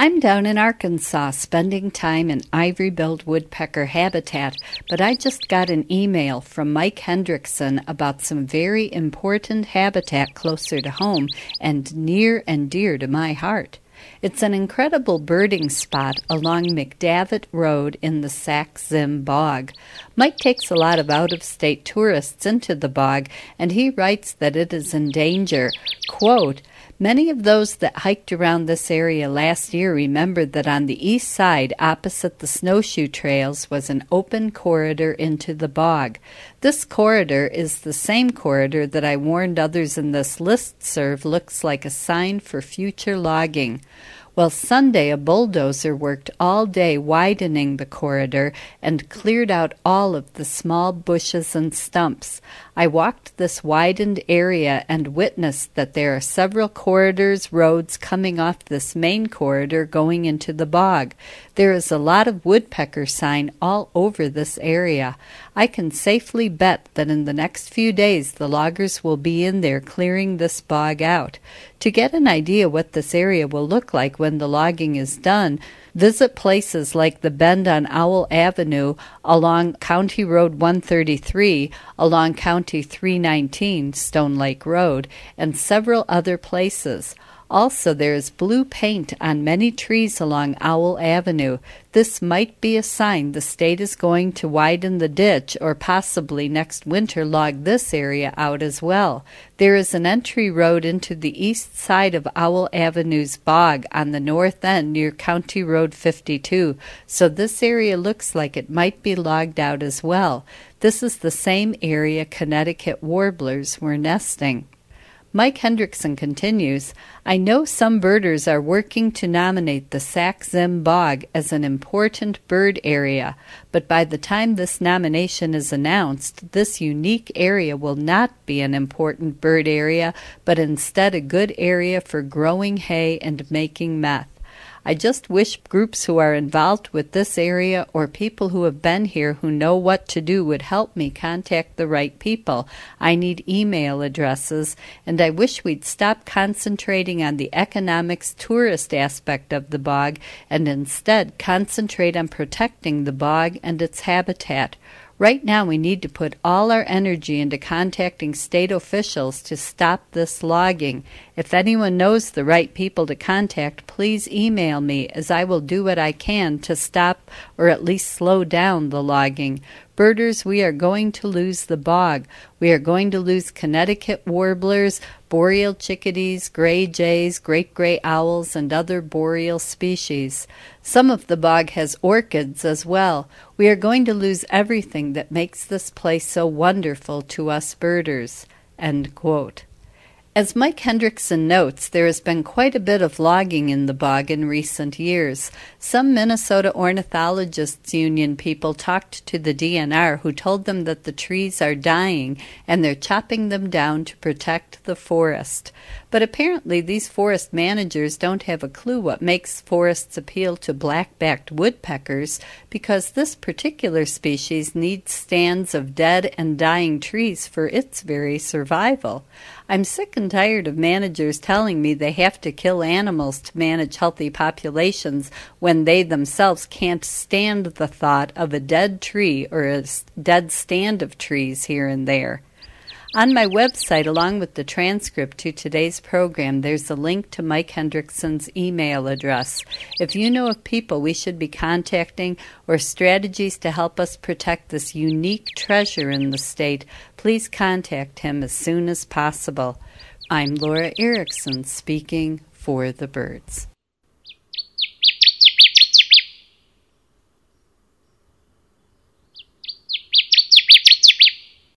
I'm down in Arkansas spending time in ivory-billed woodpecker habitat, but I just got an email from Mike Hendrickson about some very important habitat closer to home and near and dear to my heart. It's an incredible birding spot along McDavitt Road in the Sax-Zim Bog. Mike takes a lot of out-of-state tourists into the bog, and he writes that it is in danger. Quote, "Many of those that hiked around this area last year remembered that on the east side, opposite the snowshoe trails, was an open corridor into the bog. This corridor is the same corridor that I warned others in this listserv looks like a sign for future logging. Well, Sunday a bulldozer worked all day widening the corridor and cleared out all of the small bushes and stumps. I walked this widened area and witnessed that there are several corridors, roads coming off this main corridor going into the bog. There is a lot of woodpecker sign all over this area. I can safely bet that in the next few days the loggers will be in there clearing this bog out. To get an idea what this area will look like when the logging is done, visit places like the Bend on Owl Avenue along County Road 133, along County 319, Stone Lake Road, and several other places. Also, there is blue paint on many trees along Owl Avenue. This might be a sign the state is going to widen the ditch or possibly next winter log this area out as well. There is an entry road into the east side of Owl Avenue's bog on the north end near County Road 52, so this area looks like it might be logged out as well. This is the same area Connecticut warblers were nesting." Mike Hendrickson continues, "I know some birders are working to nominate the Sax-Zim Bog as an important bird area, but by the time this nomination is announced, this unique area will not be an important bird area, but instead a good area for growing hay and making meth. I just wish groups who are involved with this area or people who have been here who know what to do would help me contact the right people. I need email addresses, and I wish we'd stop concentrating on the economics tourist aspect of the bog and instead concentrate on protecting the bog and its habitat. Right now we need to put all our energy into contacting state officials to stop this logging. If anyone knows the right people to contact, please email me, as I will do what I can to stop or at least slow down the logging. Birders, we are going to lose the bog. We are going to lose Connecticut warblers, boreal chickadees, gray jays, great gray owls, and other boreal species. Some of the bog has orchids as well. We are going to lose everything that makes this place so wonderful to us birders." End quote. As Mike Hendrickson notes, there has been quite a bit of logging in the bog in recent years. Some Minnesota Ornithologists Union people talked to the DNR, who told them that the trees are dying and they're chopping them down to protect the forest. But apparently these forest managers don't have a clue what makes forests appeal to black-backed woodpeckers, because this particular species needs stands of dead and dying trees for its very survival. I'm sick and tired of managers telling me they have to kill animals to manage healthy populations when they themselves can't stand the thought of a dead tree or a dead stand of trees here and there. On my website, along with the transcript to today's program, there's a link to Mike Hendrickson's email address. If you know of people we should be contacting or strategies to help us protect this unique treasure in the state, please contact him as soon as possible. I'm Laura Erickson, speaking for the birds.